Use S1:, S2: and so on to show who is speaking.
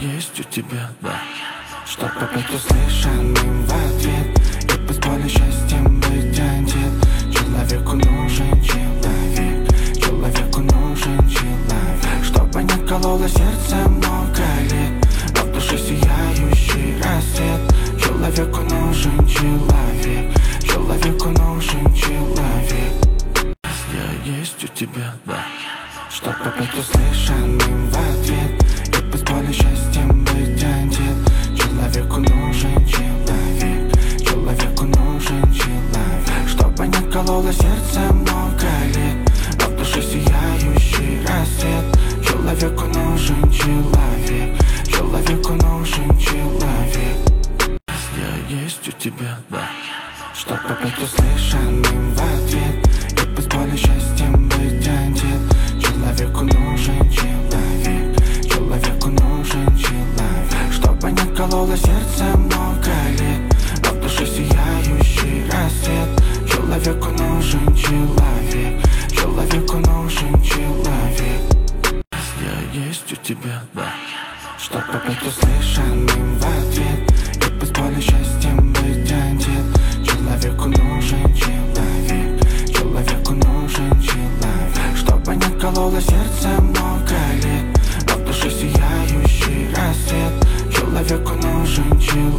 S1: есть у тебя, да. Чтоб побыть услышанным в ответ и без боли счастьем быть одет. Человеку нужен человек, человеку нужен человек. Чтобы не кололо сердце много лет, а в душе сияющий рассвет. Человеку нужен человек, человеку нужен человек. Я есть у тебя, да. Чтоб побыть услышанным в ответ и без боли счастьем быть одет. Человеку нужен человек, человеку нужен человек. Чтобы не кололо сердце много лет, а в душе сияющий рассвет. Человеку нужен человек, человеку нужен человек. Я есть у тебя, да. Чтоб побыть услышанным в ответ и без боли счастьем быть одет. Человеку нужен человек, человеку нужен человек. Чтобы не кололо сердце много лет, а в душе сияющий рассвет. Человеку нужен человек, человеку нужен человек. Я есть у тебя, да. Чтоб побыть услышанным в ответ и без боли счастьем быть одет. Человеку нужен человек, человеку нужен человек. Чтобы не кололо сердце много лет, а в душе сияющий рассвет. Человеку нужен человек.